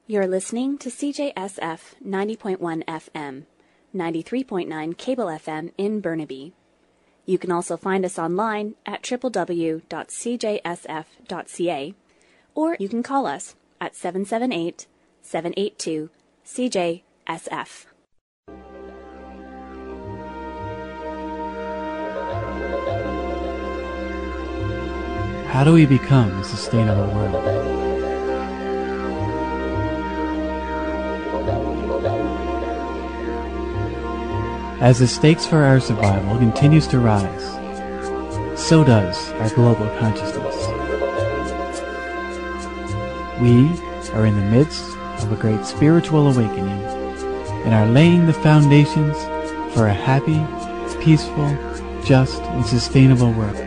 You're listening to CJSF 90.1 FM, 93.9 Cable FM in Burnaby. You can also find us online at www.cjsf.ca, or you can call us at 778-782-CJSF. How do we become a sustainable world? As the stakes for our survival continues to rise, so does our global consciousness. We are in the midst of a great spiritual awakening and are laying the foundations for a happy, peaceful, just, and sustainable world.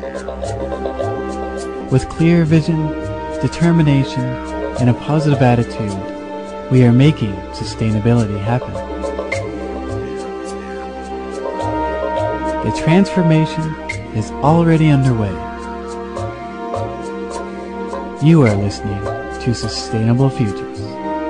With clear vision, determination, and a positive attitude, we are making sustainability happen. The transformation is already underway. You are listening to Sustainable Futures.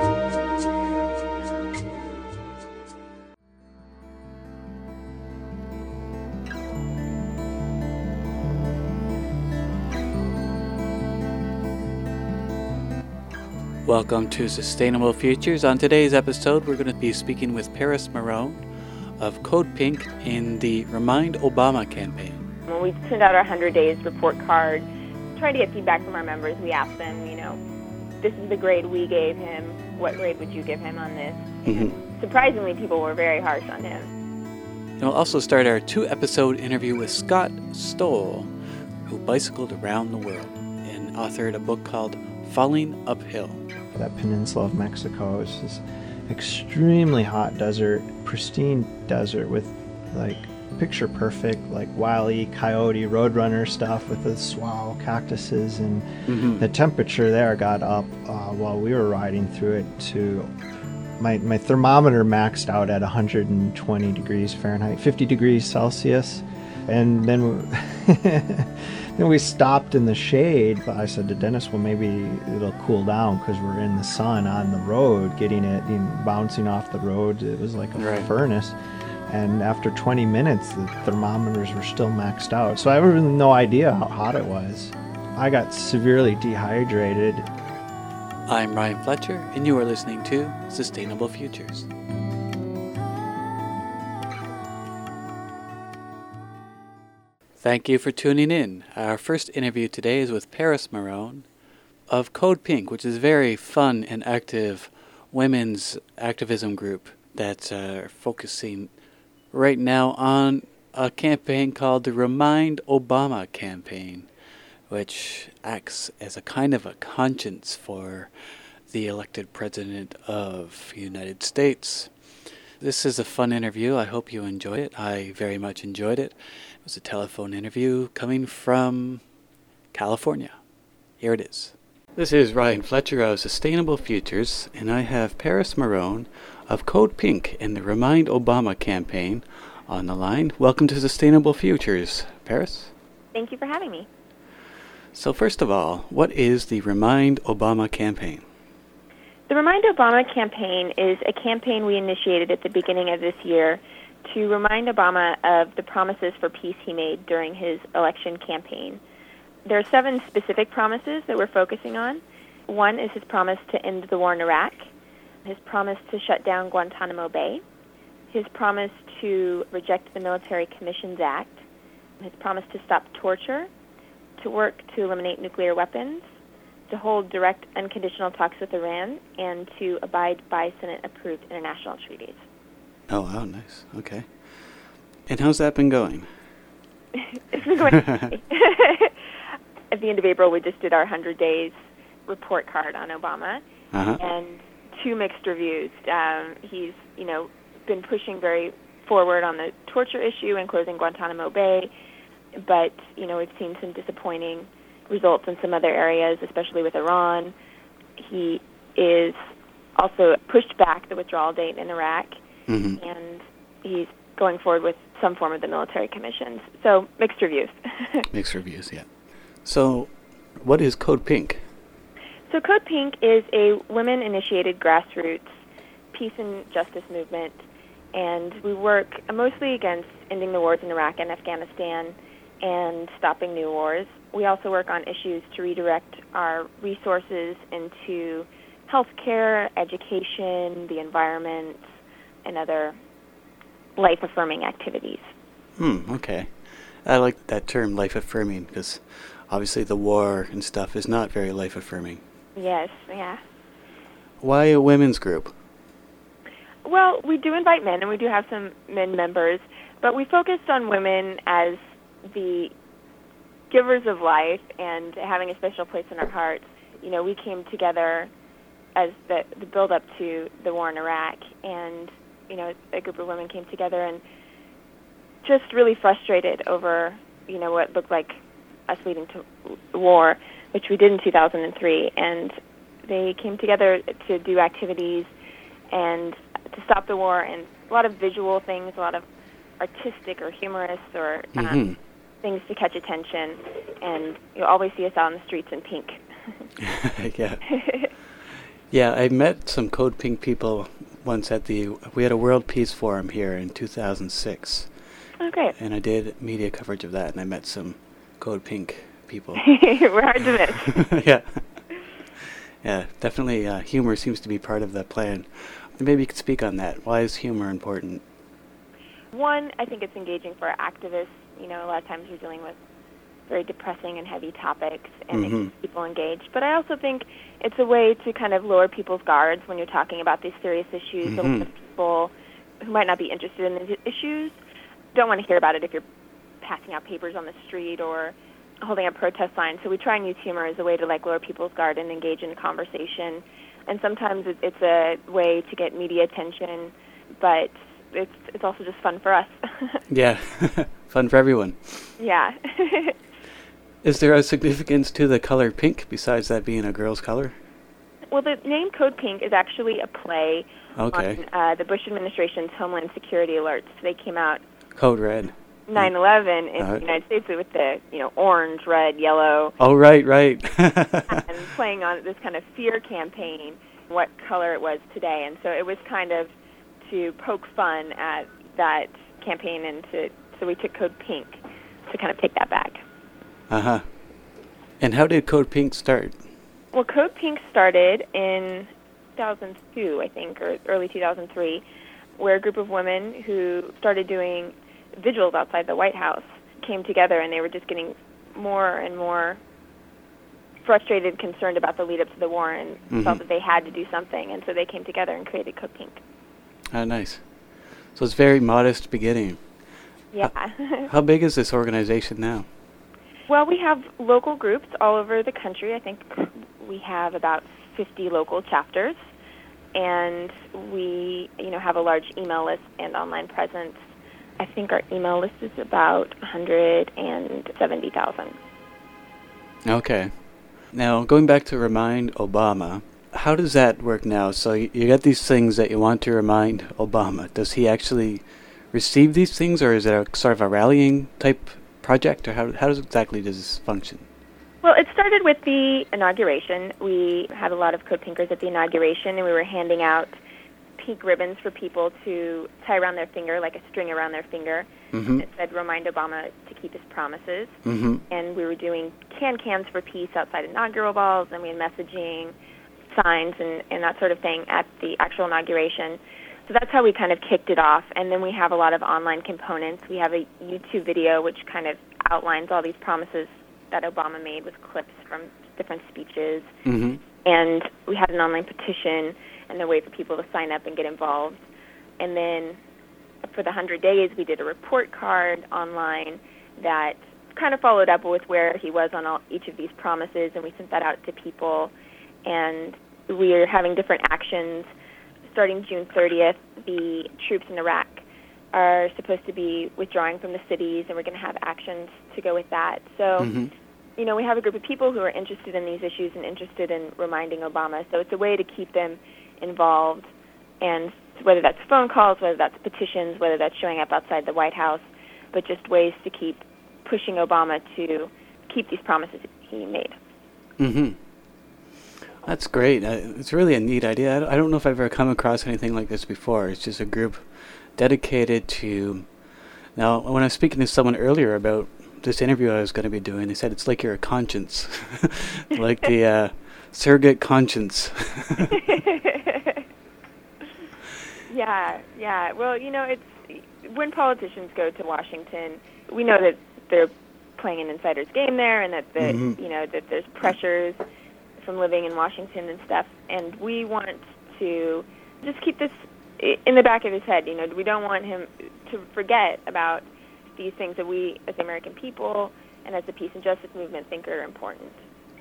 Welcome to Sustainable Futures. On today's episode, we're going to be speaking with Paris Marone of Code Pink in the Remind Obama campaign. When we sent out our 100 Days report card, trying to get feedback from our members, we asked them, this is the grade we gave him. What grade would you give him on this? And surprisingly, people were very harsh on him. And we'll also start our 2-episode interview with Scott Stoll, who bicycled around the world and authored a book called Falling Uphill. That peninsula of Mexico is this extremely hot desert, pristine desert with picture perfect Wile E. Coyote Roadrunner stuff with the swallow cactuses, and the temperature there got up while we were riding through it to my thermometer maxed out at 120 degrees Fahrenheit, 50 degrees Celsius, and then we stopped in the shade. I said to Dennis, well, maybe it'll cool down because we're in the sun on the road, getting it bouncing off the road. It was like a furnace. And after 20 minutes, the thermometers were still maxed out. So I have really no idea how hot it was. I got severely dehydrated. I'm Ryan Fletcher, and you are listening to Sustainable Futures. Thank you for tuning in. Our first interview today is with Paris Marone of Code Pink, which is a very fun and active women's activism group that's focusing right now on a campaign called the Remind Obama campaign, which acts as a kind of a conscience for the elected president of the United States. This is a fun interview. I hope you enjoy it. I very much enjoyed it. It was a telephone interview coming from California. Here it is. This is Ryan Fletcher of Sustainable Futures, and I have Paris Marone of Code Pink in the Remind Obama campaign on the line. Welcome to Sustainable Futures, Paris. Thank you for having me. So first of all, what is the Remind Obama campaign? The Remind Obama campaign is a campaign we initiated at the beginning of this year to remind Obama of the promises for peace he made during his election campaign. There are 7 specific promises that we're focusing on. One is his promise to end the war in Iraq, his promise to shut down Guantanamo Bay, his promise to reject the Military Commissions Act, his promise to stop torture, to work to eliminate nuclear weapons, to hold direct unconditional talks with Iran, and to abide by Senate-approved international treaties. Oh, wow, nice. Okay. And how's that been going? It's been going At the end of April, we just did our 100 Days report card on Obama, and 2 mixed reviews. He's, been pushing very forward on the torture issue and closing Guantanamo Bay, but, we've seen some disappointing results in some other areas, especially with Iran. He is also pushed back the withdrawal date in Iraq, and he's going forward with some form of the military commissions. So, mixed reviews. Mixed reviews, yeah. So, what is Code Pink? So Code Pink is a women-initiated grassroots peace and justice movement, and we work mostly against ending the wars in Iraq and Afghanistan and stopping new wars. We also work on issues to redirect our resources into healthcare, education, the environment, and other life-affirming activities. Okay. I like that term, life-affirming, because obviously the war and stuff is not very life-affirming. Yes, yeah. Why a women's group? Well, we do invite men, and we do have some men members, but we focused on women as the givers of life and having a special place in our hearts. You know, we came together as the build-up to the war in Iraq, and, you know, a group of women came together and just really frustrated over, you know, what looked like us leading to war, which we did in 2003, and they came together to do activities and to stop the war, and a lot of visual things, a lot of artistic or humorous or things to catch attention, and you'll always see us out on the streets in pink. Yeah. Yeah, I met some Code Pink people once we had a World Peace Forum here in 2006. Oh, great. And I did media coverage of that, and I met some Code Pink people. We're hard to miss. Yeah. Yeah, definitely humor seems to be part of the plan. Maybe you could speak on that. Why is humor important? One, I think it's engaging for activists. You know, a lot of times you're dealing with very depressing and heavy topics, and it keeps people engaged. But I also think it's a way to kind of lower people's guards when you're talking about these serious issues. A lot of people who might not be interested in these issues don't want to hear about it if you're passing out papers on the street or holding up protest signs. So we try and use humor as a way to, like, lower people's guard and engage in a conversation. And sometimes it's a way to get media attention, but it's also just fun for us. Yeah, fun for everyone. Yeah. Is there a significance to the color pink besides that being a girl's color? Well, the name Code Pink is actually a play on the Bush administration's Homeland Security alerts. They came out Code Red. 9/11 in the United States with the, you know, orange, red, yellow. Oh, right. And playing on this kind of fear campaign, what color it was today. And so it was kind of to poke fun at that campaign, and so we took Code Pink to kind of take that back. Uh-huh. And how did Code Pink start? Well, Code Pink started in 2002, I think, or early 2003, where a group of women who started doing vigils outside the White House came together, and they were just getting more and more frustrated, concerned about the lead-up to the war, and felt that they had to do something, and so they came together and created Code Pink. Ah, nice. So it's very modest beginning. Yeah. How big is this organization now? Well, we have local groups all over the country. I think we have about 50 local chapters, and we, you know, have a large email list and online presence. I think our email list is about 170,000. Okay. Now, going back to Remind Obama, how does that work now? So you got these things that you want to remind Obama. Does he actually receive these things, or is it a sort of a rallying type project, or how does this function? Well, it started with the inauguration. We had a lot of Code Pinkers at the inauguration, and we were handing out pink ribbons for people to tie around their finger, like a string around their finger. It said, "Remind Obama to keep his promises." And we were doing cans for peace outside inaugural balls, and we had messaging, signs, and that sort of thing at the actual inauguration. So that's how we kind of kicked it off. And then we have a lot of online components. We have a YouTube video which kind of outlines all these promises that Obama made with clips from different speeches. And we had an online petition and a way for people to sign up and get involved. And then for the 100 days, we did a report card online that kind of followed up with where he was on each of these promises, and we sent that out to people. And we are having different actions. Starting June 30th, the troops in Iraq are supposed to be withdrawing from the cities, and we're going to have actions to go with that. So, you know, we have a group of people who are interested in these issues and interested in reminding Obama. So it's a way to keep them involved, and whether that's phone calls, whether that's petitions, whether that's showing up outside the White House, but just ways to keep pushing Obama to keep these promises he made. That's great. It's really a neat idea. I don't know if I've ever come across anything like this before. It's just a group dedicated to... Now, when I was speaking to someone earlier about this interview I was going to be doing, they said it's like you're a conscience. Like the surrogate conscience. Yeah. Well, it's when politicians go to Washington, we know that they're playing an insider's game there, and that that there's pressures from living in Washington and stuff. And we want to just keep this in the back of his head. We don't want him to forget about these things that we, as the American people, and as the peace and justice movement, think are important.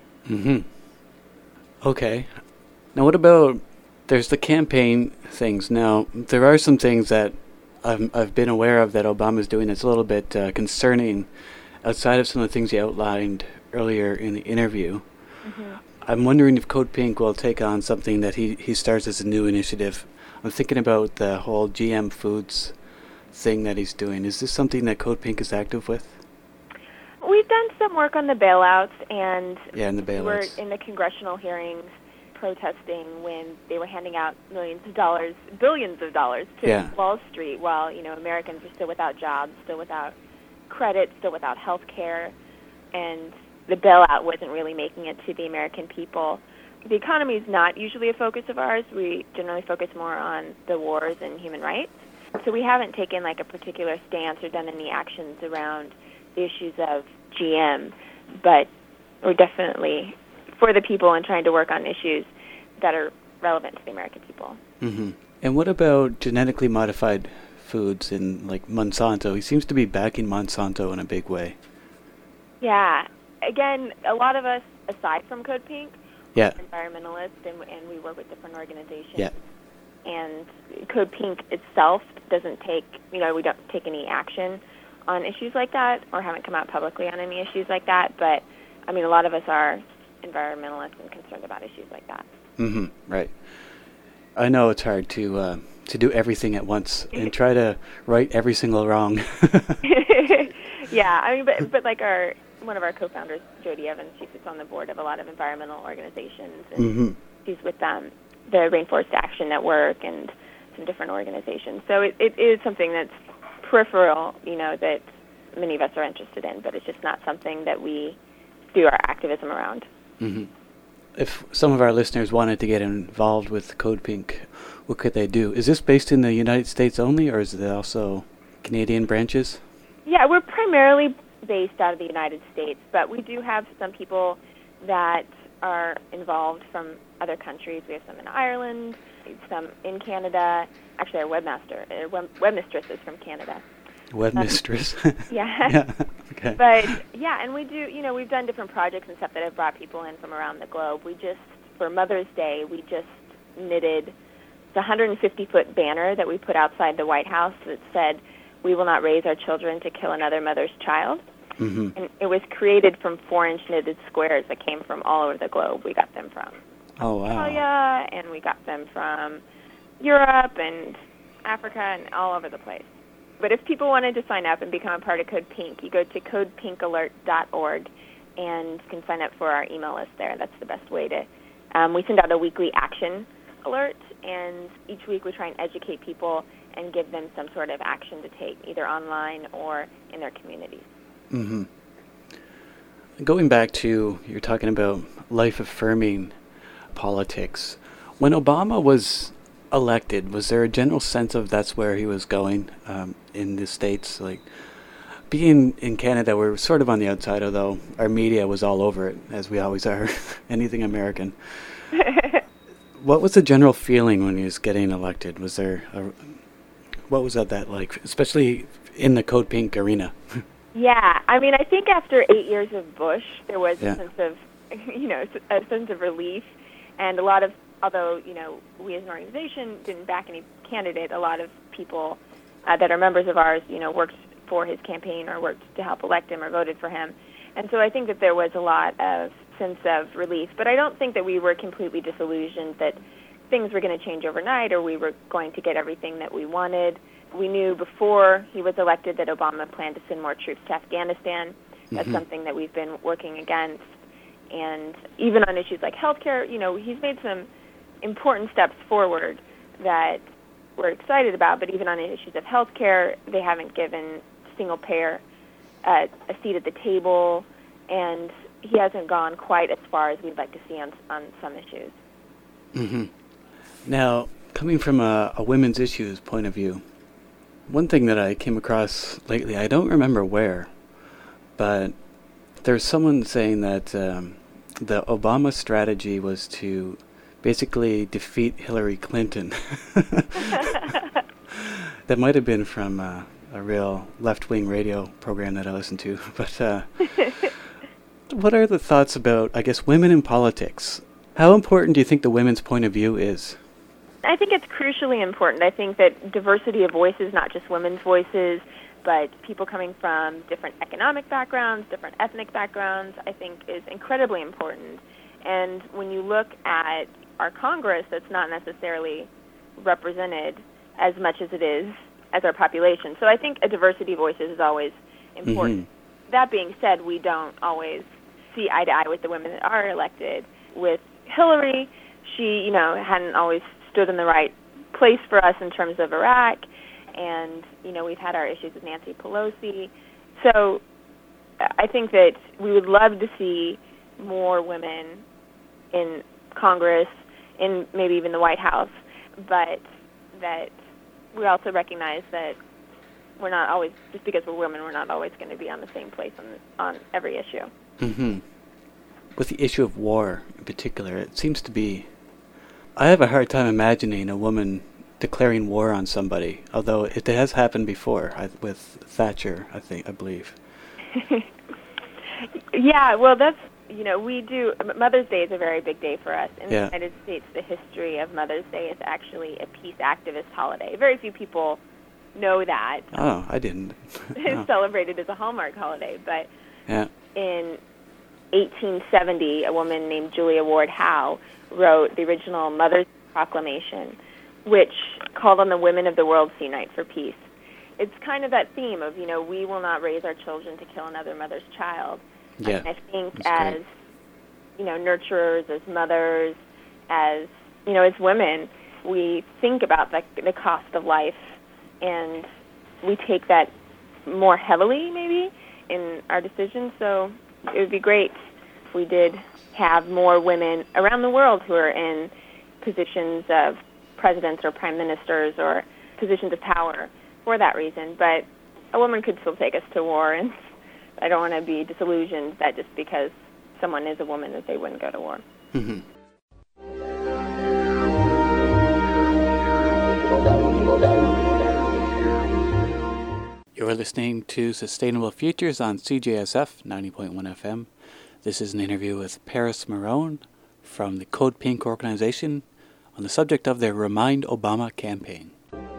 Okay. Now, what about... There's the campaign things. Now, there are some things that I've been aware of that Obama's doing that's a little bit concerning outside of some of the things he outlined earlier in the interview. I'm wondering if Code Pink will take on something that he starts as a new initiative. I'm thinking about the whole GM Foods thing that he's doing. Is this something that Code Pink is active with? We've done some work on the bailouts, and in the bailouts. We're in the congressional hearings protesting when they were handing out billions of dollars to Wall Street while, Americans are still without jobs, still without credit, still without health care, and the bailout wasn't really making it to the American people. The economy is not usually a focus of ours. We generally focus more on the wars and human rights. So we haven't taken like a particular stance or done any actions around the issues of GM, but we're definitely for the people and trying to work on issues that are relevant to the American people. And what about genetically modified foods in like Monsanto? He seems to be backing Monsanto in a big way. Yeah. Again, a lot of us, aside from Code Pink, are environmentalists, and we work with different organizations. Yeah. And Code Pink itself doesn't take, we don't take any action on issues like that or haven't come out publicly on any issues like that. But, a lot of us are environmentalists and concerned about issues like that. Right. I know it's hard to do everything at once and try to right every single wrong. Yeah, but like one of our co-founders, Jody Evans, she sits on the board of a lot of environmental organizations, and she's with the Rainforest Action Network and some different organizations. So it is something that's peripheral, that many of us are interested in, but it's just not something that we do our activism around. If some of our listeners wanted to get involved with Code Pink, what could they do? Is this based in the United States only, or is it also Canadian branches? Yeah, we're primarily based out of the United States, but we do have some people that are involved from other countries. We have some in Ireland, some in Canada. Actually, our webmistress is from Canada. Webmistress? Yeah. Okay. But, and we do, we've done different projects and stuff that have brought people in from around the globe. For Mother's Day, we just knitted the 150-foot banner that we put outside the White House that said, "We will not raise our children to kill another mother's child." And it was created from 4-inch knitted squares that came from all over the globe. We got them from Australia, and we got them from Europe and Africa and all over the place. But if people wanted to sign up and become a part of Code Pink, you go to codepinkalert.org and you can sign up for our email list there. That's the best way to... we send out a weekly action alert, and each week we try and educate people and give them some sort of action to take, either online or in their communities. Going back to, you're talking about life-affirming politics. When Obama was elected, was there a general sense of that's where he was going in the States? Like, being in Canada, we're sort of on the outside, although our media was all over it, as we always are, anything American. What was the general feeling when he was getting elected? Was there what was that like, especially in the Code Pink arena? Yeah, I think after 8 years of Bush, there was a sense of, a sense of relief, and a lot of, although, we as an organization didn't back any candidate, a lot of people that are members of ours, worked for his campaign or worked to help elect him or voted for him. And so I think that there was a lot of sense of relief, but I don't think that we were completely disillusioned that things were going to change overnight or we were going to get everything that we wanted. We knew before he was elected that Obama planned to send more troops to Afghanistan. That's something that we've been working against. And even on issues like healthcare, he's made some important steps forward that we're excited about, but even on issues of healthcare, they haven't given single payer a seat at the table, and he hasn't gone quite as far as we'd like to see on some issues. Mm-hmm. Now, coming from a women's issues point of view, one thing that I came across lately, I don't remember where, but there's someone saying that the Obama strategy was to basically defeat Hillary Clinton. That might have been from a real left-wing radio program that I listened to. But what are the thoughts about, I guess, women in politics? How important do you think the women's point of view is? I think it's crucially important. I think that diversity of voices, not just women's voices, but people coming from different economic backgrounds, different ethnic backgrounds, I think is incredibly important. And when you look at our Congress, that's not necessarily represented as much as it is as our population. So I think a diversity of voices is always important. Mm-hmm. That being said, we don't always see eye to eye with the women that are elected. With Hillary, she, hadn't always stood in the right place for us in terms of Iraq, and, we've had our issues with Nancy Pelosi. So I think that we would love to see more women in Congress, in maybe even the White House, but that we also recognize that we're not always, just because we're women, we're not always going to be on the same place on every issue. Mm-hmm. With the issue of war in particular, it seems to be, I have a hard time imagining a woman declaring war on somebody, although it has happened before with Thatcher, I believe. Yeah, well, that's, we do, Mother's Day is a very big day for us. In the United States, the history of Mother's Day is actually a peace activist holiday. Very few people know that. Oh, I didn't. It's celebrated as a Hallmark holiday, but in 1870, a woman named Julia Ward Howe wrote the original Mother's Proclamation, which called on the women of the world to unite for peace. It's kind of that theme of, we will not raise our children to kill another mother's child. Yeah, and I think as, nurturers, as mothers, as, as women, we think about the cost of life, and we take that more heavily, maybe, in our decisions. So it would be great if we did have more women around the world who are in positions of presidents or prime ministers or positions of power for that reason. But a woman could still take us to war, and I don't want to be disillusioned that just because someone is a woman that they wouldn't go to war. Mm-hmm. You're listening to Sustainable Futures on CJSF 90.1 FM. This is an interview with Paris Marone from the Code Pink organization on the subject of their Remind Obama campaign.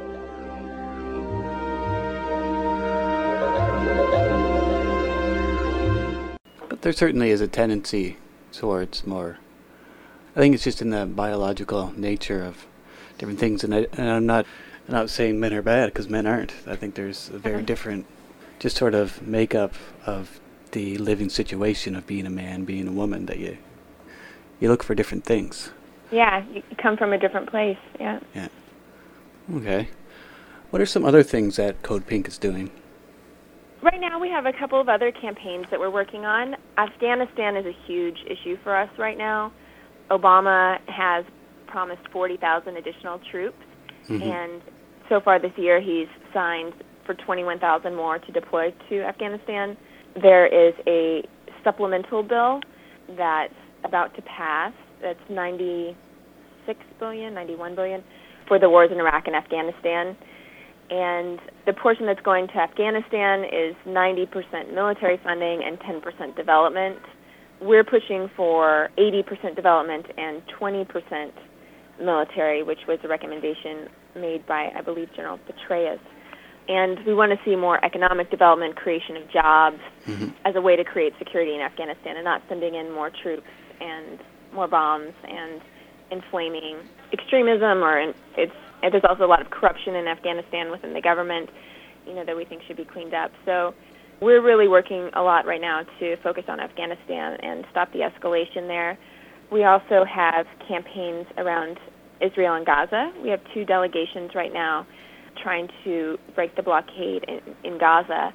But there certainly is a tendency towards more, I think it's just in the biological nature of different things, and I'm not saying men are bad, because men aren't. I think there's a very different just sort of makeup of the living situation of being a man, being a woman, that you look for different things. Yeah, you come from a different place, yeah. Yeah. Okay. What are some other things that Code Pink is doing? Right now we have a couple of other campaigns that we're working on. Afghanistan is a huge issue for us right now. Obama has promised 40,000 additional troops, and so far this year he's signed for 21,000 more to deploy to Afghanistan. There is a supplemental bill that's about to pass that's $91 billion for the wars in Iraq and Afghanistan. And the portion that's going to Afghanistan is 90% military funding and 10% development. We're pushing for 80% development and 20% military, which was a recommendation made by, I believe, General Petraeus. And we want to see more economic development, creation of jobs as a way to create security in Afghanistan, and not sending in more troops and more bombs and inflaming extremism. There's also a lot of corruption in Afghanistan within the government, that we think should be cleaned up. So We're really working a lot right now to focus on Afghanistan and stop the escalation there. We also have campaigns around Israel and Gaza. We have 2 delegations right now trying to break the blockade in Gaza.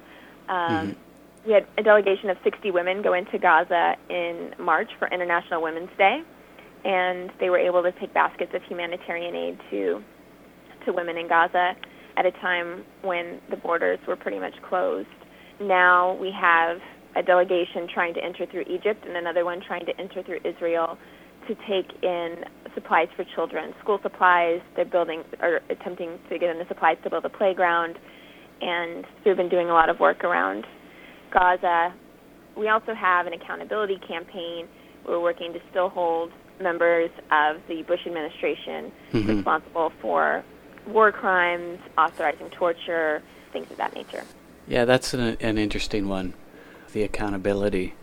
We had a delegation of 60 women go into Gaza in March for International Women's Day, and they were able to take baskets of humanitarian aid to women in Gaza at a time when the borders were pretty much closed. Now we have a delegation trying to enter through Egypt and another one trying to enter through Israel to take in supplies for children, school supplies. They're attempting to get in the supplies to build a playground, and we've been doing a lot of work around Gaza. We also have an accountability campaign. We're working to still hold members of the Bush administration responsible for war crimes, authorizing torture, things of that nature. Yeah, that's an interesting one, the accountability.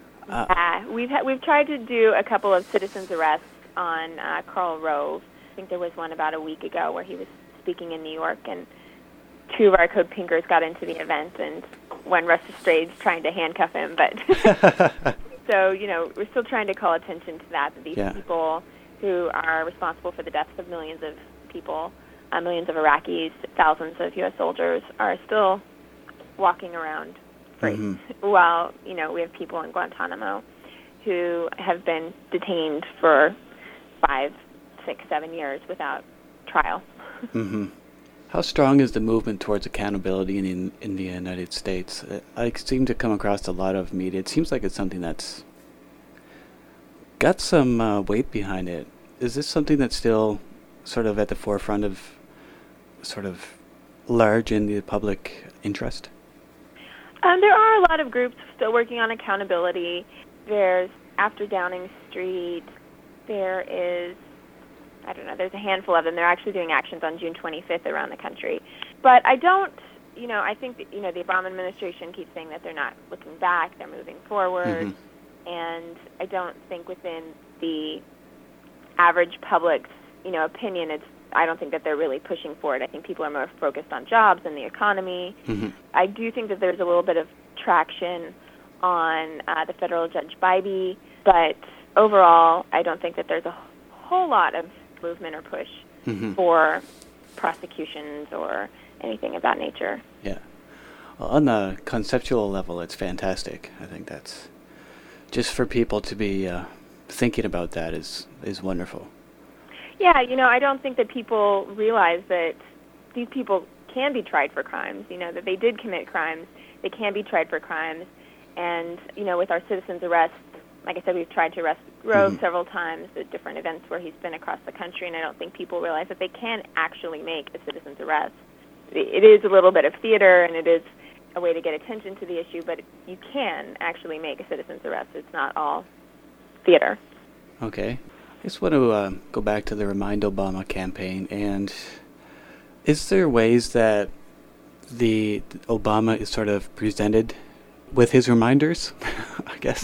We've tried to do a couple of citizens' arrests on Karl Rove. I think there was one about a week ago where he was speaking in New York, and 2 of our Code Pinkers got into the event, and one rushed the stage trying to handcuff him. But so, we're still trying to call attention to that these people who are responsible for the deaths of millions of people, millions of Iraqis, thousands of U.S. soldiers, are still walking around free, while, we have people in Guantanamo who have been detained for 5, 6, 7 years without trial. How strong is the movement towards accountability in the United States? I seem to come across a lot of media. It seems like it's something that's got some weight behind it. Is this something that's still sort of at the forefront of sort of large in the public interest? There are a lot of groups still working on accountability. There's After Downing Street. There is, there's a handful of them. They're actually doing actions on June 25th around the country. But I don't, I think that, the Obama administration keeps saying that they're not looking back, they're moving forward. And I don't think within the average public's, opinion, I don't think that they're really pushing for it. I think people are more focused on jobs and the economy. I do think that there's a little bit of traction on the federal Judge Bybee, but overall, I don't think that there's a whole lot of movement or push for prosecutions or anything of that nature. Yeah. Well, on the conceptual level, it's fantastic. I think that's just for people to be thinking about that is wonderful. Yeah, I don't think that people realize that these people can be tried for crimes, that they did commit crimes. They can be tried for crimes. And, with our citizens' arrests, like I said, we've tried to arrest Rove several times at different events where he's been across the country, and I don't think people realize that they can actually make a citizen's arrest. It is a little bit of theater, and it is a way to get attention to the issue, but you can actually make a citizen's arrest. It's not all theater. Okay. I just want to go back to the Remind Obama campaign, and is there ways that the Obama is sort of presented with his reminders, I guess?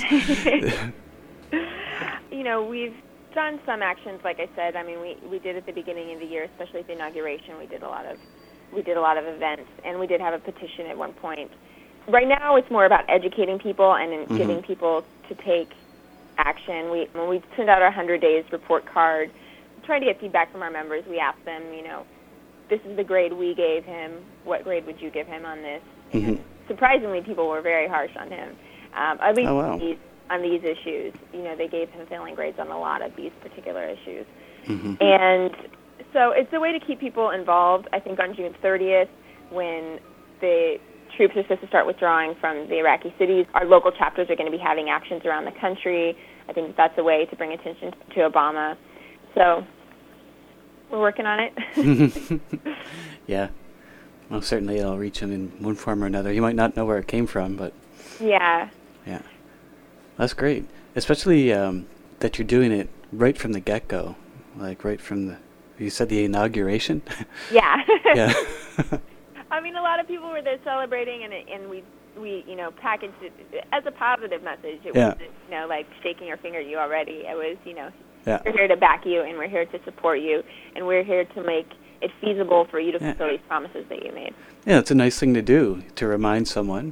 We've done some actions, like I said. I mean, we did at the beginning of the year, especially at the inauguration, we did a lot of events, and we did have a petition at one point. Right now, it's more about educating people and getting people to take action. When we send out our 100 Days report card, trying to get feedback from our members, we ask them, this is the grade we gave him. What grade would you give him on this? And surprisingly, people were very harsh on him, at least on these issues. They gave him failing grades on a lot of these particular issues. And so it's a way to keep people involved. I think on June 30th, when the troops are supposed to start withdrawing from the Iraqi cities, our local chapters are going to be having actions around the country. I think that's a way to bring attention to Obama. So we're working on it. Yeah. Well, certainly it'll reach him in one form or another. He might not know where it came from, but... Yeah. Yeah. That's great. Especially that you're doing it right from the get-go. Like right from the... You said the inauguration? Yeah. Yeah. I mean, a lot of people were there celebrating, and we packaged it as a positive message. It wasn't, like shaking your finger at you already. It was, we're here to back you, and we're here to support you, and we're here to make it feasible for you to fulfill these promises that you made. Yeah, it's a nice thing to do, to remind someone.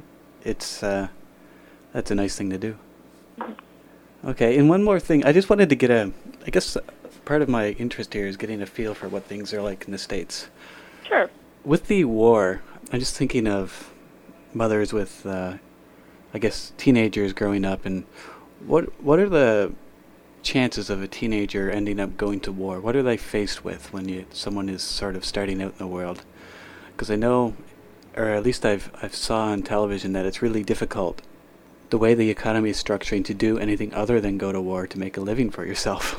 it's that's a nice thing to do. Okay, and one more thing. I just wanted to get I guess part of my interest here is getting a feel for what things are like in the States. Sure. With the war, I'm just thinking of mothers with, I guess, teenagers growing up, and what are the chances of a teenager ending up going to war? What are they faced with when someone is sort of starting out in the world? Because I know, or at least I've saw on television that it's really difficult, the way the economy is structuring, to do anything other than go to war to make a living for yourself.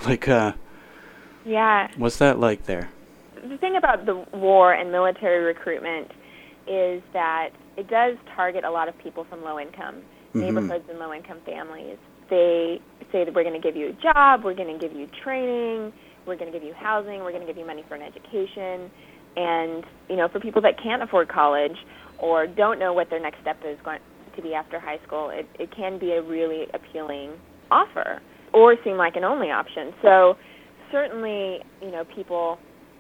Yeah. What's that like there? The thing about the war and military recruitment is that it does target a lot of people from low-income neighborhoods and low-income families. They say that we're going to give you a job, we're going to give you training, we're going to give you housing, we're going to give you money for an education. And, for people that can't afford college or don't know what their next step is going to be after high school, it can be a really appealing offer or seem like an only option. So certainly, people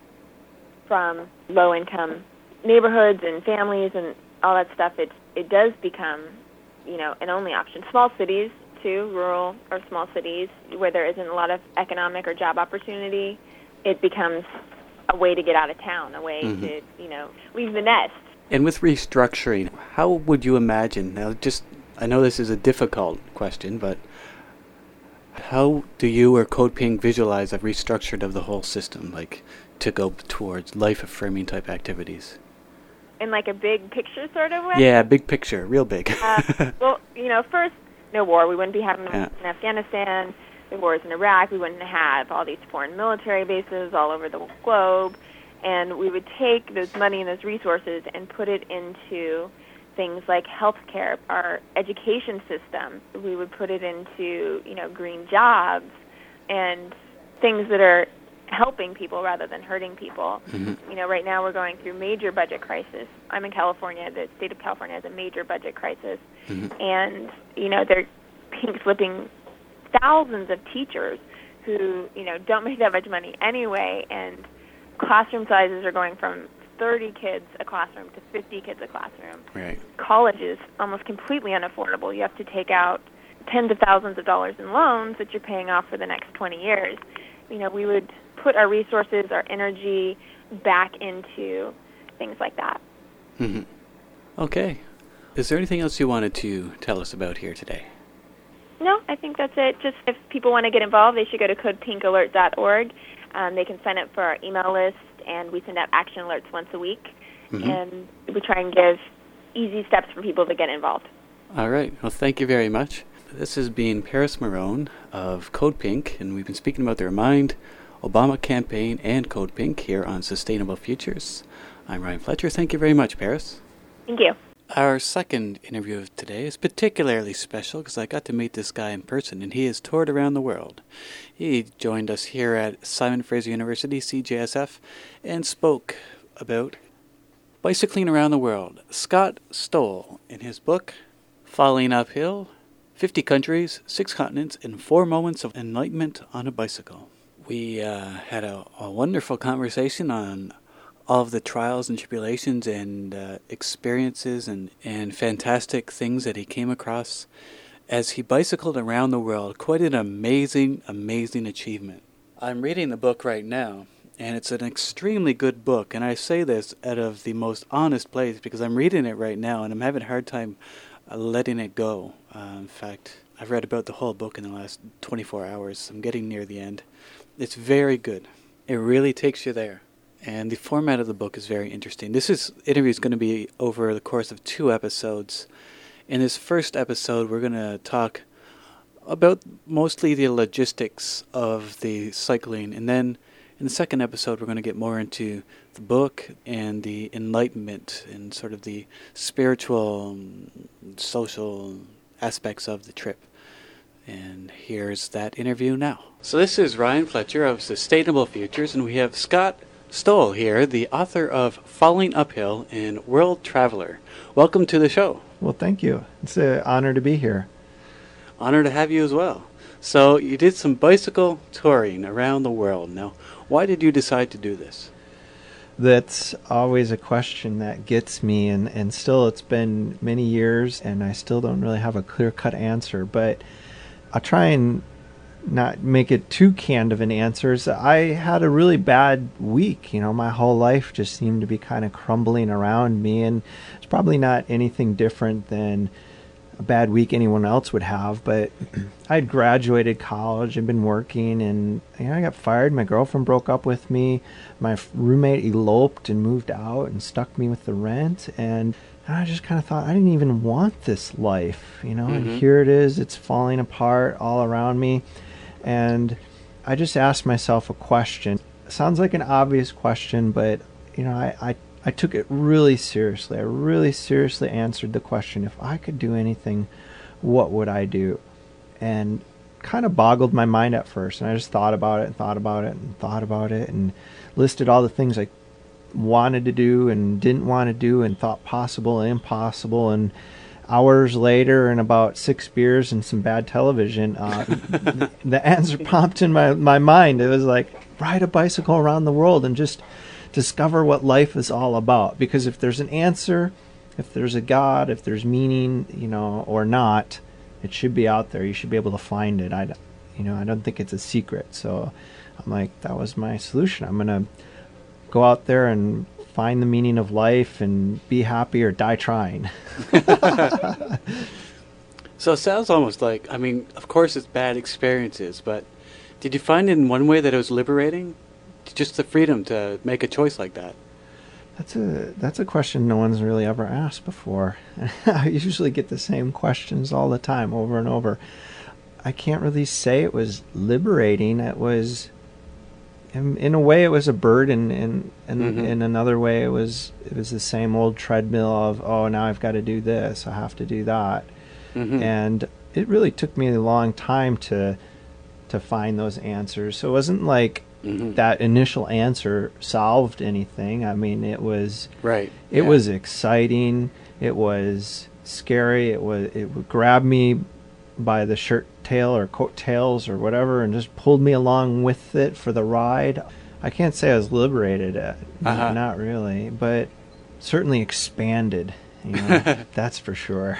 from low-income neighborhoods and families and all that stuff, it does become, an only option. Small cities, too, rural or small cities, where there isn't a lot of economic or job opportunity, it becomes a way to get out of town, a way to, leave the nest. And with restructuring, how would you imagine, now I know this is a difficult question, but how do you or Code Pink visualize a restructured of the whole system, like to go towards life-affirming type activities? In like a big picture sort of way? Yeah, big picture, real big. Well, first, no war. We wouldn't be having in Afghanistan. The wars in Iraq. We wouldn't have all these foreign military bases all over the globe. And we would take those money and those resources and put it into things like healthcare, our education system. We would put it into, green jobs and things that are helping people rather than hurting people. Right now we're going through major budget crisis. I'm in California. The state of California has a major budget crisis. And, they're pink slipping thousands of teachers who, don't make that much money anyway, and classroom sizes are going from 30 kids a classroom to 50 kids a classroom. Right. College is almost completely unaffordable. You have to take out tens of thousands of dollars in loans that you're paying off for the next 20 years. We would put our resources, our energy back into things like that. Okay. Is there anything else you wanted to tell us about here today? No, I think that's it. Just if people want to get involved, they should go to codepinkalert.org. They can sign up for our email list, and we send out action alerts once a week. And we try and give easy steps for people to get involved. All right. Well, thank you very much. This has been Paris Marone of Code Pink, and we've been speaking about the Remind Obama campaign and Code Pink here on Sustainable Futures. I'm Ryan Fletcher. Thank you very much, Paris. Thank you. Our second interview of today is particularly special because I got to meet this guy in person, and he has toured around the world. He joined us here at Simon Fraser University, CJSF, and spoke about bicycling around the world. Scott Stoll, in his book, Falling Uphill, 50 Countries, 6 Continents, and 4 Moments of Enlightenment on a Bicycle. We had a wonderful conversation on all of the trials and tribulations and experiences and fantastic things that he came across as he bicycled around the world. Quite an amazing, amazing achievement. I'm reading the book right now, and it's an extremely good book, and I say this out of the most honest place because I'm reading it right now, and I'm having a hard time letting it go. In fact, I've read about the whole book in the last 24 hours. I'm getting near the end. It's very good. It really takes you there. And the format of the book is very interesting. This interview is going to be over the course of 2 episodes. In this first episode, we're going to talk about mostly the logistics of the cycling. And then in the second episode, we're going to get more into the book and the enlightenment and sort of the spiritual, social aspects of the trip. And here's that interview now. So this is Ryan Fletcher of Sustainable Futures, and we have Scott Stoll here, the author of Falling Uphill and World Traveler. Welcome to the show. Well, thank you. It's an honor to be here. Honor to have you as well. So you did some bicycle touring around the world. Now, why did you decide to do this? That's always a question that gets me, and still it's been many years, and I still don't really have a clear-cut answer, but I'll try and not make it too canned of an answer. So I had a really bad week. My whole life just seemed to be kind of crumbling around me, and it's probably not anything different than a bad week anyone else would have, but I had graduated college and been working, and I got fired. My girlfriend broke up with me. My roommate eloped and moved out and stuck me with the rent, and I just kind of thought I didn't even want this life, and here it is. It's falling apart all around me, and I just asked myself a question. It sounds like an obvious question, but I took it really seriously. I really seriously answered the question, if I could do anything, what would I do? And kind of boggled my mind at first. And I just thought about it and thought about it and thought about it and listed all the things I wanted to do and didn't want to do and thought possible and impossible. And hours later, and about 6 beers and some bad television, the answer popped in my mind. It was like, ride a bicycle around the world and just discover what life is all about. Because if there's an answer, if there's a God, if there's meaning, or not, it should be out there. You should be able to find it. I don't think it's a secret. So I'm like, that was my solution. I'm gonna go out there and find the meaning of life and be happy or die trying. So it sounds almost like, of course it's bad experiences, but did you find in one way that it was liberating? Just the freedom to make a choice like that? That's a question no one's really ever asked before. I usually get the same questions all the time, over and over. I can't really say it was liberating. It was, in a way, it was a burden, and in another way, it was the same old treadmill of, oh, now I've got to do this, I have to do that, and it really took me a long time to find those answers. So it wasn't like that initial answer solved anything. It was right. It was exciting. It was scary. It would grab me by the shirt tail or coat tails or whatever and just pulled me along with it for the ride. I can't say I was liberated. Not really, but certainly expanded. That's for sure.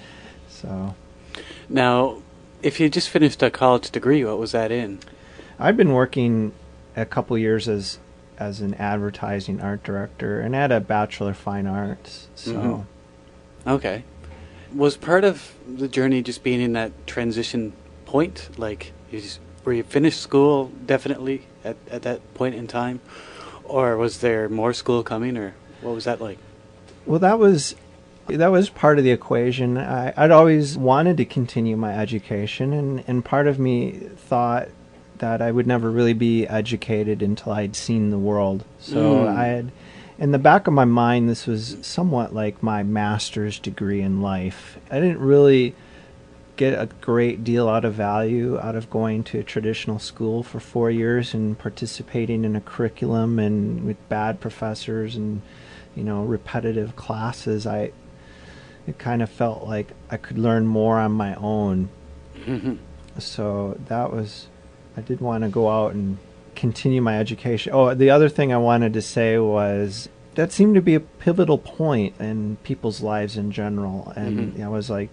So now, if you just finished a college degree, what was that in? I've been working a couple years as an advertising art director, and had a Bachelor of Fine Arts. So, okay, was part of the journey just being in that transition point? Like, were you finished school definitely at that point in time, or was there more school coming, or what was that like? Well, that was part of the equation. I'd always wanted to continue my education, and part of me thought that I would never really be educated until I'd seen the world. So I had, in the back of my mind, this was somewhat like my master's degree in life. I didn't really get a great deal out of value out of going to a traditional school for 4 years and participating in a curriculum and with bad professors and, repetitive classes. It kind of felt like I could learn more on my own. So I did want to go out and continue my education. Oh, the other thing I wanted to say was that seemed to be a pivotal point in people's lives in general. And I was like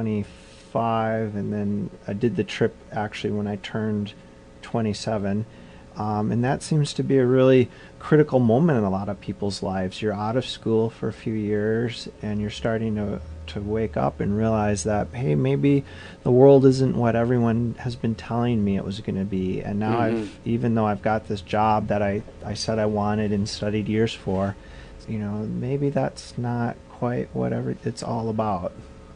25, and then I did the trip actually when I turned 27. And that seems to be a really critical moment in a lot of people's lives. You're out of school for a few years, and you're starting to wake up and realize that, hey, maybe the world isn't what everyone has been telling me it was going to be. And now even though I've got this job that I said I wanted and studied years for, maybe that's not quite whatever it's all about.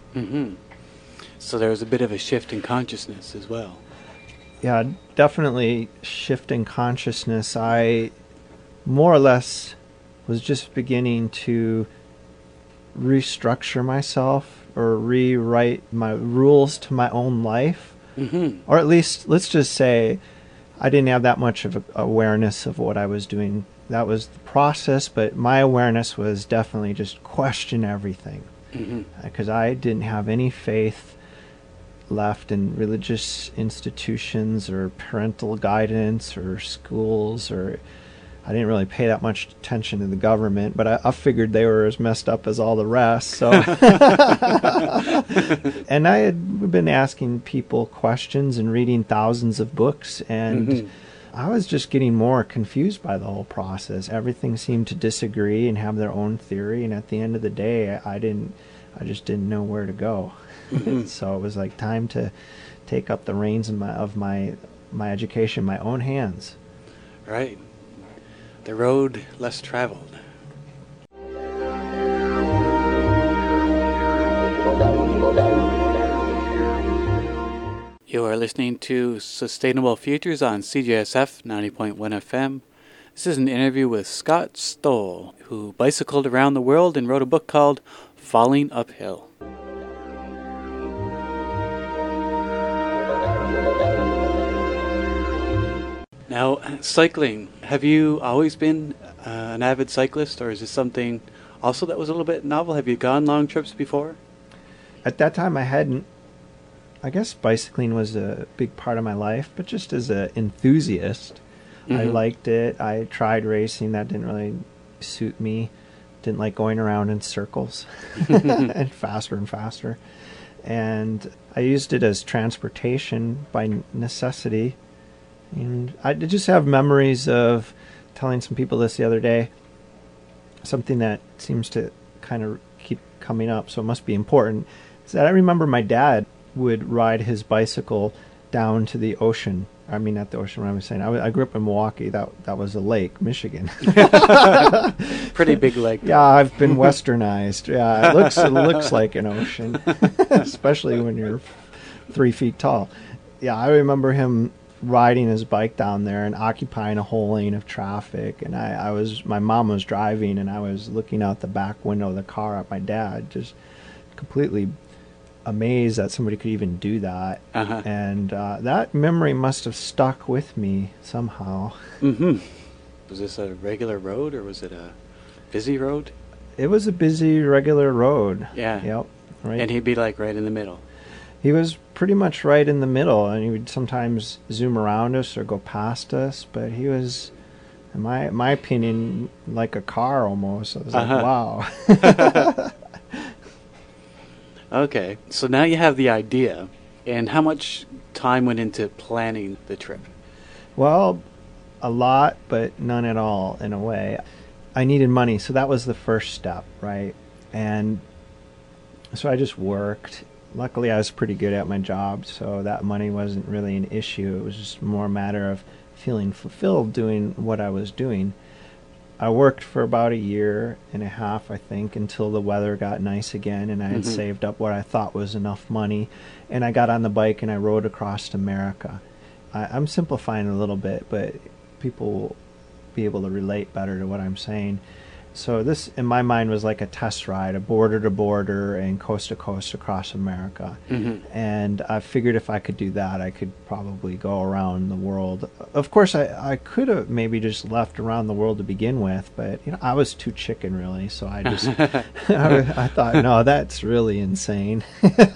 So there was a bit of a shift in consciousness as well. Yeah, definitely shift in consciousness. I more or less was just beginning to restructure myself or rewrite my rules to my own life. Or at least, let's just say, I didn't have that much of awareness of what I was doing. That was the process, but my awareness was definitely just question everything. Because I didn't have any faith left in religious institutions or parental guidance or schools or I didn't really pay that much attention to the government, but I figured they were as messed up as all the rest. So, and I had been asking people questions and reading thousands of books, and I was just getting more confused by the whole process. Everything seemed to disagree and have their own theory, and at the end of the day, I just didn't know where to go. So it was like time to take up the reins of my education in my own hands. Right. The road less traveled. You are listening to Sustainable Futures on CJSF 90.1 FM. This is an interview with Scott Stoll, who bicycled around the world and wrote a book called Falling Uphill. Now, cycling. Have you always been an avid cyclist, or is this something also that was a little bit novel? Have you gone long trips before? At that time, I hadn't. I guess bicycling was a big part of my life, but just as an enthusiast, I liked it. I tried racing. That didn't really suit me. Didn't like going around in circles and faster. And I used it as transportation by necessity. And I just have memories of telling some people this the other day, something that seems to kind of keep coming up, so it must be important, is that I remember my dad would ride his bicycle down to the ocean. I mean, not the ocean, what I'm saying. I grew up in Milwaukee. That was a lake, Michigan. Pretty big lake. Yeah, I've been westernized. Yeah, it looks like an ocean, especially when you're 3 feet tall. Yeah, I remember him riding his bike down there and occupying a whole lane of traffic, and my mom was driving, and I was looking out the back window of the car at my dad, just completely amazed that somebody could even do that. And that memory must have stuck with me somehow. Was this a regular road, or was it a busy road? It was a busy, regular road. Yeah. Yep. Right. And he'd be like right in the middle. He was pretty much right in the middle, and he would sometimes zoom around us or go past us, but he was, in my opinion, like a car almost. I was like, wow. Okay, so now you have the idea, and how much time went into planning the trip? Well, a lot, but none at all, in a way. I needed money, so that was the first step, right? And so I just worked. Luckily, I was pretty good at my job, so that money wasn't really an issue. It was just more a matter of feeling fulfilled doing what I was doing. I worked for about a year and a half, I think, until the weather got nice again, and I had saved up what I thought was enough money, and I got on the bike and I rode across America. I'm simplifying a little bit, but people will be able to relate better to what I'm saying. So this, in my mind, was like a test ride, a border to border and coast to coast across America. And I figured if I could do that, I could probably go around the world. Of course, I could have maybe just left around the world to begin with, but I was too chicken, really. So I just, I thought, no, that's really insane.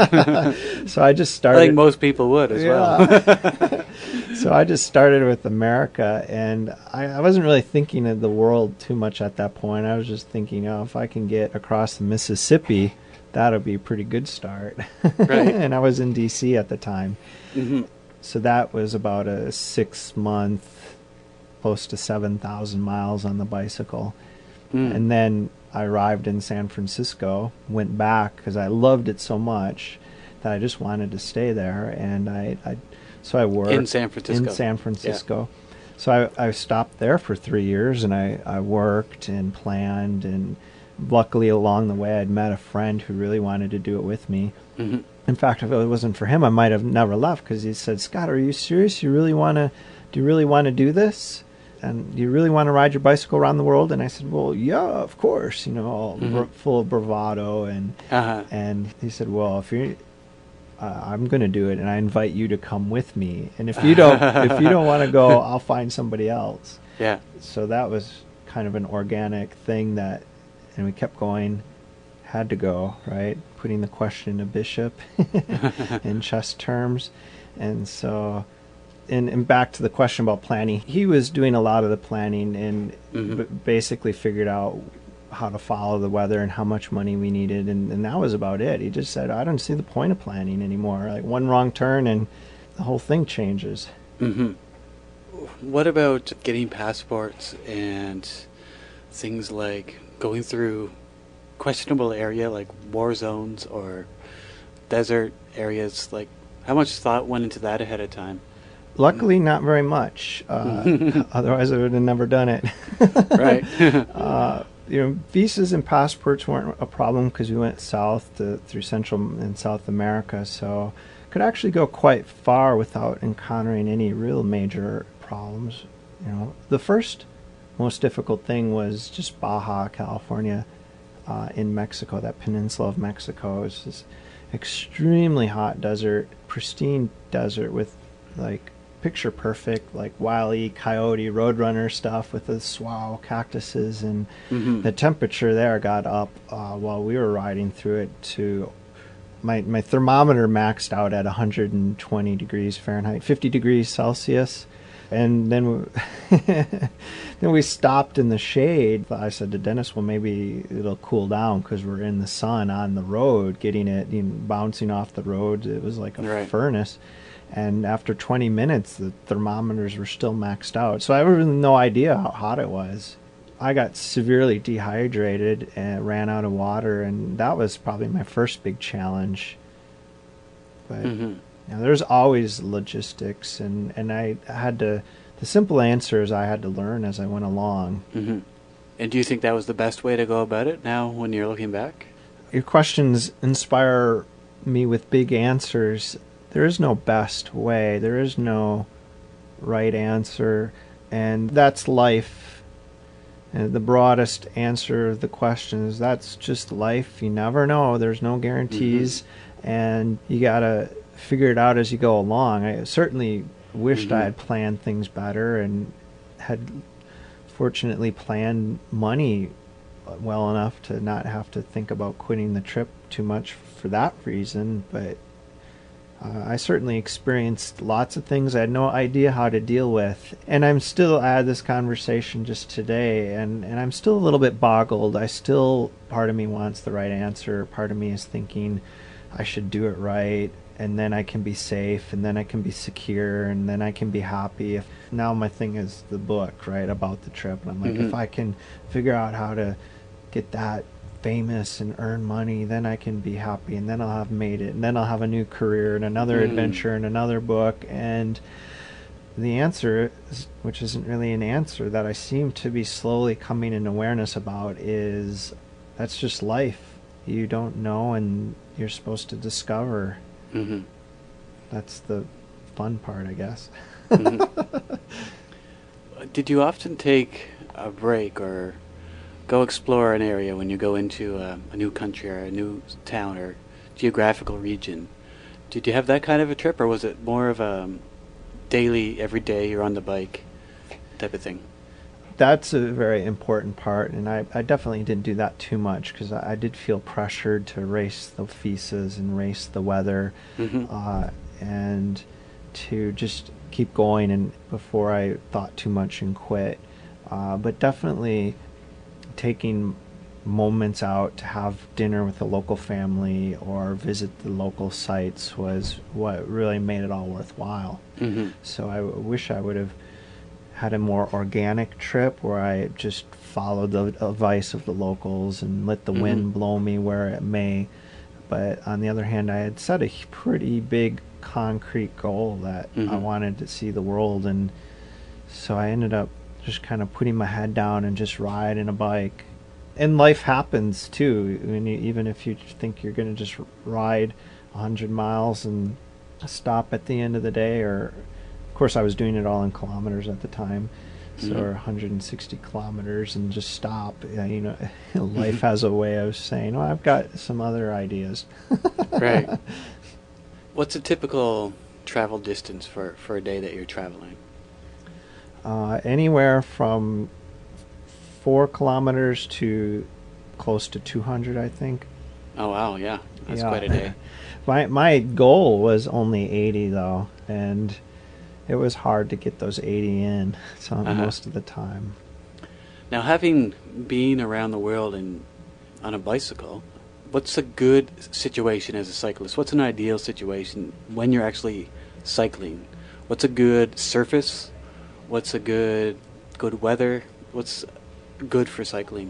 So I just started. I think most people would as well. So I just started with America, and I wasn't really thinking of the world too much at that point. I was just thinking, if I can get across the Mississippi, that'll be a pretty good start. Right. And I was in D.C. at the time. So that was about a 6-month, close to 7,000 miles on the bicycle. And then I arrived in San Francisco, went back because I loved it so much that I just wanted to stay there. And so I worked in San Francisco. Yeah. So I stopped there for 3 years, and I worked and planned, and luckily along the way I'd met a friend who really wanted to do it with me. In fact, if it wasn't for him, I might have never left, because he said, "Scott, are you serious? Do you really want to do this? And do you really want to ride your bicycle around the world?" And I said, "Well, yeah, of course," all full of bravado. And he said, "Well, if you're I'm going to do it, and I invite you to come with me. And if you don't want to go, I'll find somebody else." Yeah. So that was kind of an organic thing and we kept going. Had to go, right? Putting the question to Bishop in chess terms. And so And back to the question about planning, he was doing a lot of the planning and basically figured out how to follow the weather and how much money we needed, and that was about it. He just said, I don't see the point of planning anymore. Like one wrong turn and the whole thing changes. Mm-hmm. What about getting passports and things like going through questionable area like war zones or desert areas? Like, how much thought went into that ahead of time? Luckily, not very much. Otherwise, I would have never done it. Right. Visas and passports weren't a problem because we went south through Central and South America, so could actually go quite far without encountering any real major problems. The first most difficult thing was just Baja California in Mexico. That peninsula of Mexico is this extremely hot desert, pristine desert with like picture perfect, like Wile E. Coyote Roadrunner stuff with the saguaro cactuses, and the temperature there got up while we were riding through it to my thermometer maxed out at 120 degrees Fahrenheit, 50 degrees Celsius. And then we stopped in the shade. I said to Dennis, well, maybe it'll cool down because we're in the sun on the road, getting it bouncing off the road. It was like a furnace. And after 20 minutes, the thermometers were still maxed out. So I had really no idea how hot it was. I got severely dehydrated and ran out of water, and that was probably my first big challenge. But there's always logistics, and I had to. The simple answer is I had to learn as I went along. Mm-hmm. And do you think that was the best way to go about it now when you're looking back? Your questions inspire me with big answers. There is no best way. There is no right answer, and that's life. And the broadest answer of the question is that's just life. You never know. There's no guarantees, and you gotta figure it out as you go along. I certainly wished I had planned things better and had fortunately planned money well enough to not have to think about quitting the trip too much for that reason. But I certainly experienced lots of things I had no idea how to deal with. And I had this conversation just today, and I'm still a little bit boggled. Part of me wants the right answer. Part of me is thinking I should do it right, and then I can be safe, and then I can be secure, and then I can be happy. Now my thing is the book, right, about the trip. And I'm like, if I can figure out how to get that famous and earn money, then I can be happy, and then I'll have made it, and then I'll have a new career and another adventure and another book. And the answer, which isn't really an answer, that I seem to be slowly coming in awareness about is that's just life. You don't know, and you're supposed to discover. That's the fun part, I guess. Did you often take a break or go explore an area when you go into a new country or a new town or geographical region? Did you have that kind of a trip, or was it more of a daily, every day you're on the bike type of thing? That's a very important part, and I definitely didn't do that too much because I did feel pressured to race the visas and race the weather, and to just keep going, and before I thought too much and quit. But definitely taking moments out to have dinner with a local family or visit the local sites was what really made it all worthwhile. So I wish I would have had a more organic trip where I just followed the advice of the locals and let the wind blow me where it may. But on the other hand, I had set a pretty big concrete goal that I wanted to see the world, and so I ended up just kind of putting my head down and just riding a bike. And life happens too. I mean, even if you think you're going to just ride 100 miles and stop at the end of the day, or of course I was doing it all in kilometers at the time, so 160 kilometers, and just stop. Life has a way of saying, "Oh, I've got some other ideas." Right. What's a typical travel distance for a day that you're traveling? Anywhere from 4 kilometers to close to 200, I think. Oh wow, yeah, that's quite a day. My goal was only 80 though, and it was hard to get those 80 in most of the time. Now, having been around the world on a bicycle, what's a good situation as a cyclist? What's an ideal situation when you're actually cycling? What's a good surface? What's a good weather? What's good for cycling?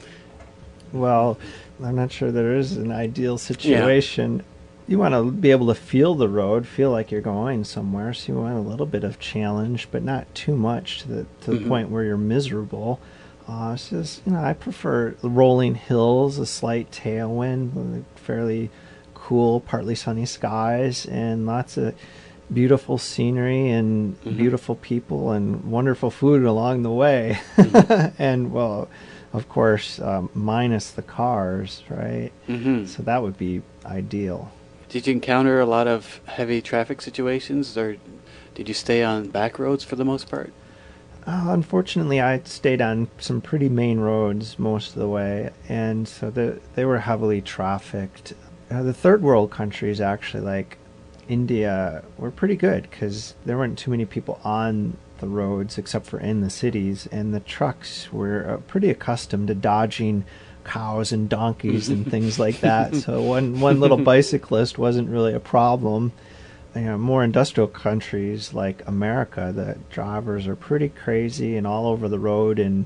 Well, I'm not sure there is an ideal situation. Yeah. You want to be able to feel the road, feel like you're going somewhere, so you want a little bit of challenge, but not too much to the point where you're miserable. It's just, I prefer rolling hills, a slight tailwind, fairly cool, partly sunny skies, and lots of beautiful scenery and beautiful people and wonderful food along the way. And, well, of course, minus the cars, right? So that would be ideal. Did you encounter a lot of heavy traffic situations, or did you stay on back roads for the most part? Unfortunately, I stayed on some pretty main roads most of the way, and so they were heavily trafficked. The third world countries, actually, like India, were pretty good because there weren't too many people on the roads except for in the cities, and the trucks were pretty accustomed to dodging cows and donkeys and things like that. So one little bicyclist wasn't really a problem. More industrial countries like America, the drivers are pretty crazy and all over the road, and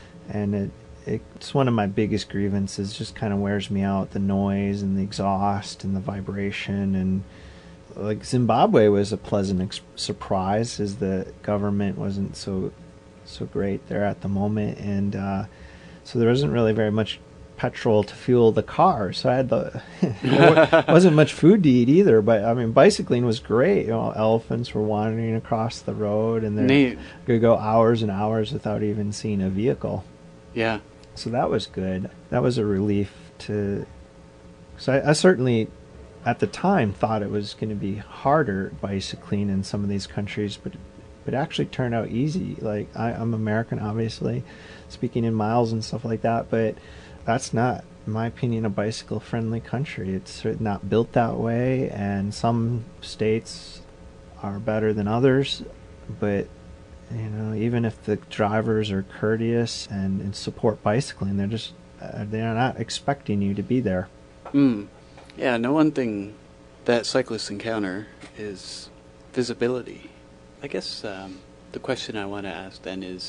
it's one of my biggest grievances. Just kind of wears me out, the noise and the exhaust and the vibration. And like Zimbabwe was a pleasant surprise, as the government wasn't so great there at the moment, and so there wasn't really very much petrol to fuel the car, so I had wasn't much food to eat either. But I mean, bicycling was great. Elephants were wandering across the road, and they could go hours and hours without even seeing a vehicle. Yeah. So that was good. That was a relief to. So I certainly, at the time, thought it was going to be harder bicycling in some of these countries, but it actually turned out easy. Like I'm American, obviously, speaking in miles and stuff like that, but that's not, in my opinion, a bicycle-friendly country. It's not built that way, and some states are better than others. But even if the drivers are courteous and support bicycling, they're not expecting you to be there. Yeah, one thing that cyclists encounter is visibility. I guess the question I want to ask then is,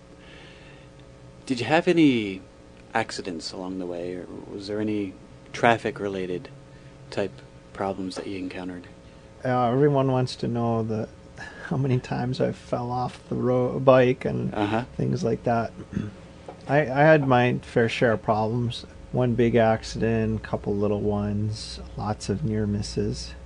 did you have any accidents along the way, or was there any traffic-related type problems that you encountered? Everyone wants to know how many times I fell off the bike and things like that. I had my fair share of problems. One big accident, a couple little ones, lots of near misses.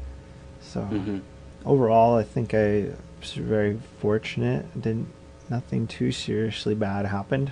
So overall, I think I was very fortunate. Nothing too seriously bad happened.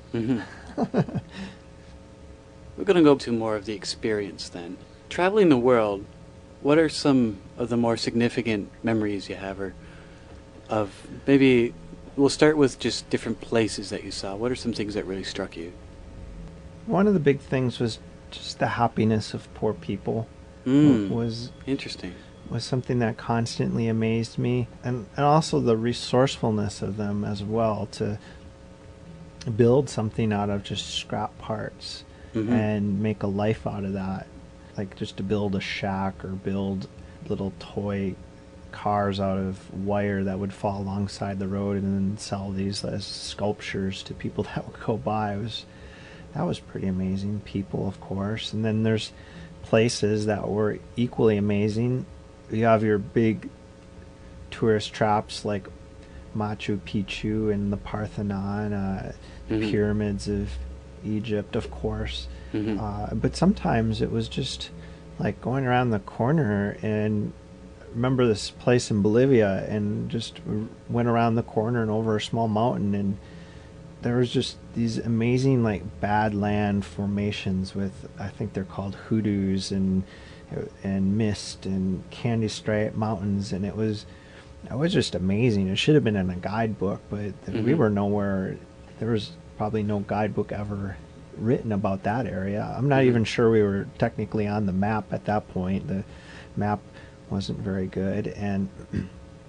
We're going to go to more of the experience then. Traveling the world, what are some of the more significant memories you have, or of maybe we'll start with just different places that you saw. What are some things that really struck you? One of the big things was just the happiness of poor people. Was interesting. Was something that constantly amazed me, and also the resourcefulness of them as well, to build something out of just scrap parts and make a life out of that. Like just to build a shack or build little toy cars out of wire that would fall alongside the road, and then sell these as sculptures to people that would go by. That was pretty amazing. People, of course. And then there's places that were equally amazing. You have your big tourist traps like Machu Picchu and the Parthenon, pyramids of Egypt, of course. But sometimes it was just like going around the corner, and remember this place in Bolivia, and just went around the corner and over a small mountain, and there was just these amazing like badland formations with, I think they're called hoodoos, and mist and candy stripe mountains, and it was just amazing. It should have been in a guidebook, but we were nowhere. There was probably no guidebook ever written about that area. I'm not even sure we were technically on the map at that point. The map wasn't very good, and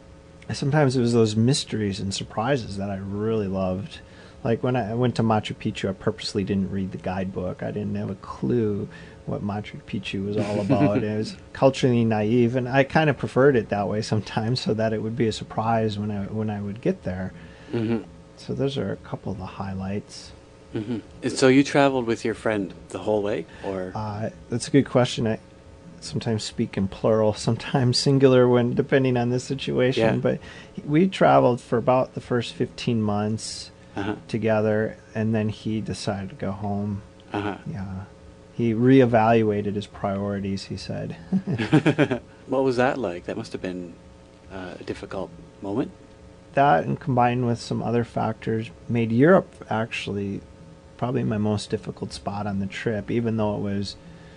sometimes it was those mysteries and surprises that I really loved. Like when I went to Machu Picchu, I purposely didn't read the guidebook. I didn't have a clue what Machu Picchu was all about. It was culturally naive, and I kind of preferred it that way sometimes, so that it would be a surprise when I would get there. Mm-hmm. So those are a couple of the highlights. Mm-hmm. And so you traveled with your friend the whole way, or? That's a good question. I sometimes speak in plural, sometimes singular, when depending on the situation. Yeah. But we traveled for about the first 15 months together, and then he decided to go home. Yeah. He reevaluated his priorities, he said. What was that like? That must have been a difficult moment. That, and combined with some other factors, made Europe actually probably my most difficult spot on the trip, even though it was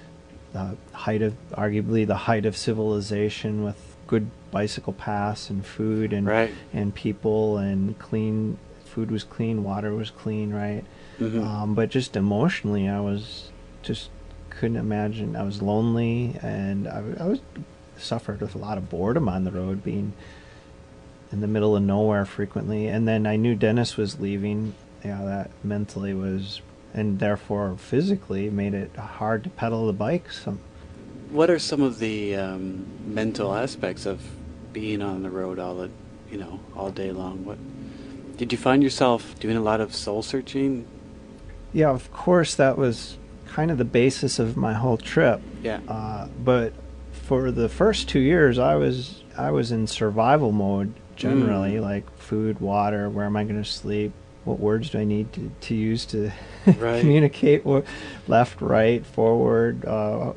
arguably the height of civilization, with good bicycle paths and food and right. and people, and clean food was clean, water was clean, right? Mm-hmm. But just emotionally, I was just couldn't imagine. I was lonely, and I was suffered with a lot of boredom on the road, being in the middle of nowhere frequently. And then I knew Dennis was leaving. Yeah, that mentally was, and therefore physically, made it hard to pedal the bike. What are some of the mental aspects of being on the road all day long? What did you find yourself doing? A lot of soul searching? Yeah, of course, that was kind of the basis of my whole trip. Yeah. But for the first 2 years, I was in survival mode generally, like food, water, where am I going to sleep? What words do I need to use to right. communicate? Left, right, forward.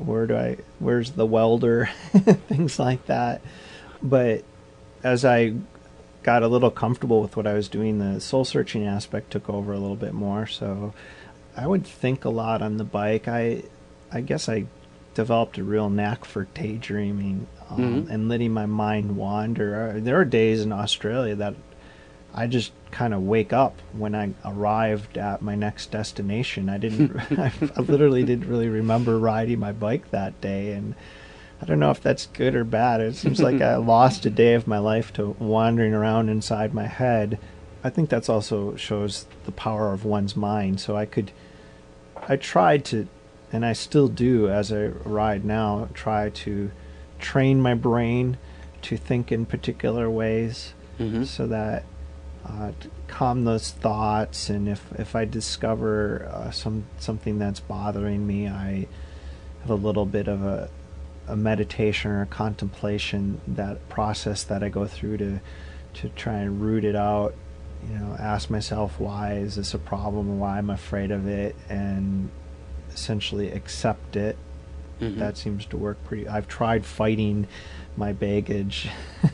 Where's the welder? Things like that. But as I got a little comfortable with what I was doing, the soul searching aspect took over a little bit more. So I would think a lot on the bike. I guess I developed a real knack for daydreaming and letting my mind wander. There are days in Australia that I just kind of wake up when I arrived at my next destination. I literally didn't really remember riding my bike that day, and I don't know if that's good or bad. It seems like I lost a day of my life to wandering around inside my head. I think that's also shows the power of one's mind. So I tried to, and I still do as I ride now, try to train my brain to think in particular ways so that to calm those thoughts. And if I discover something that's bothering me, I have a little bit of a meditation or a contemplation, that process that I go through to try and root it out. Ask myself, why is this a problem, or why I'm afraid of it, and essentially accept it. That seems to work I've tried fighting my baggage.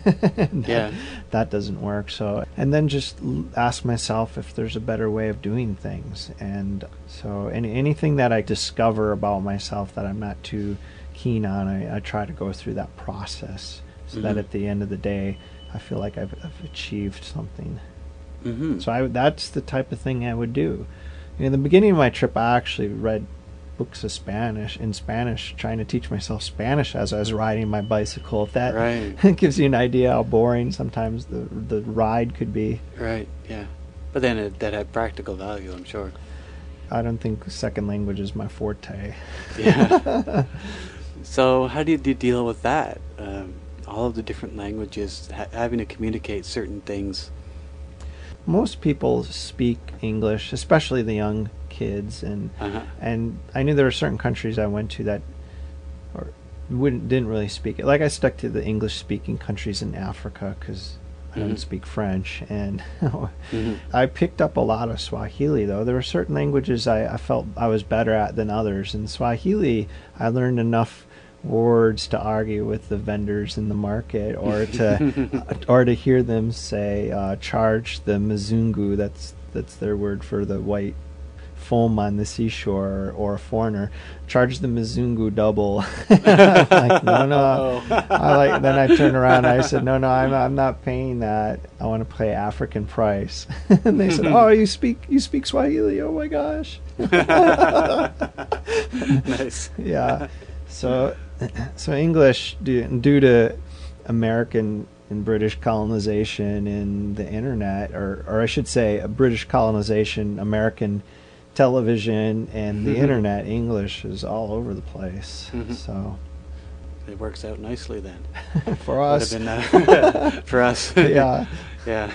That doesn't work. So, and then just ask myself if there's a better way of doing things. And so anything that I discover about myself that I'm not too keen on, I try to go through that process so that at the end of the day I feel like I've achieved something. So that's the type of thing I would do. In the beginning of my trip, I actually read books of Spanish, trying to teach myself Spanish as I was riding my bicycle. If that right. gives you an idea how boring sometimes the ride could be. Right, yeah. But then that had practical value, I'm sure. I don't think second language is my forte. Yeah. So how did you deal with that? All of the different languages, having to communicate certain things. Most people speak English, especially the young kids, and I knew there were certain countries I went to that didn't really speak it. Like, I stuck to the English-speaking countries in Africa because I don't speak French, and I picked up a lot of Swahili, though. There were certain languages I felt I was better at than others. In Swahili, I learned enough words to argue with the vendors in the market, or to hear them say, charge the mzungu, that's their word for the white foam on the seashore, or a foreigner, charge the mzungu double. Like, no. Then I turned around and I said, no, I'm not paying that. I want to pay African price. And they said, oh, you speak Swahili? Oh my gosh. Nice. Yeah. So English, due to American and British colonization and the internet, or I should say, a British colonization, American television, and the internet. English is all over the place. So it works out nicely then. For us. Would have been, for us. Yeah. Yeah.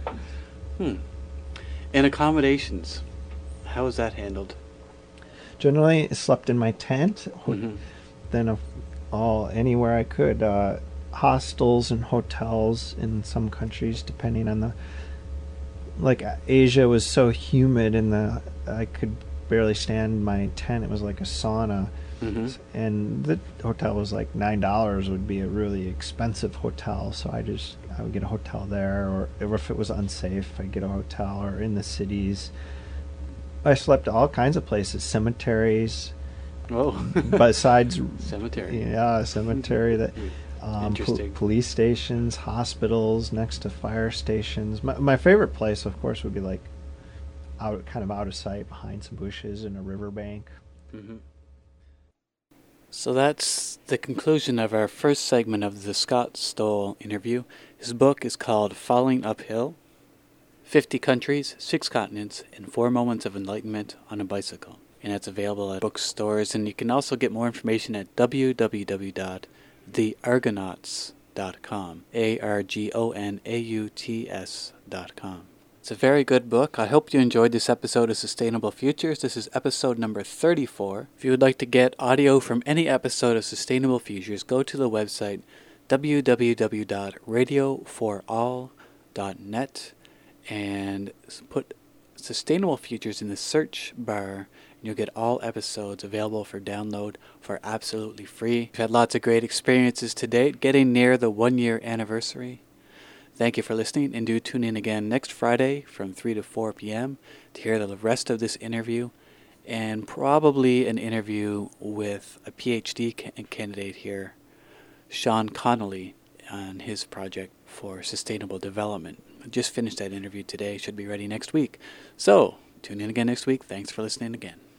And accommodations, how is that handled? Generally, I slept in my tent. Then anywhere I could. Hostels and hotels in some countries, depending on the. Like Asia was so humid, and I could barely stand in my tent. It was like a sauna. And the hotel was like $9 would be a really expensive hotel, so I would get a hotel there, or if it was unsafe, I'd get a hotel, or in the cities. I slept all kinds of places, cemeteries. Oh, besides cemetery. Yeah, cemetery. That interesting. Police stations, hospitals, next to fire stations. My favorite place, of course, would be like out of sight, behind some bushes in a riverbank. So that's the conclusion of our first segment of the Scott Stoll interview. His book is called Falling Uphill: 50 Countries, 6 Continents, and 4 Moments of Enlightenment on a Bicycle. And it's available at bookstores, and you can also get more information at www.theargonauts.com, ARGONAUTS.com. It's a very good book. I hope you enjoyed this episode of Sustainable Futures. This is episode number 34. If you would like to get audio from any episode of Sustainable Futures, go to the website www.radioforall.net and put Sustainable Futures in the search bar, and you'll get all episodes available for download for absolutely free. We've had lots of great experiences to date, getting near the 1-year anniversary. Thank you for listening, and do tune in again next Friday from 3 to 4 p.m. to hear the rest of this interview, and probably an interview with a PhD candidate here, Sean Connolly, on his project for sustainable development. I just finished that interview today. Should be ready next week. So, tune in again next week. Thanks for listening again.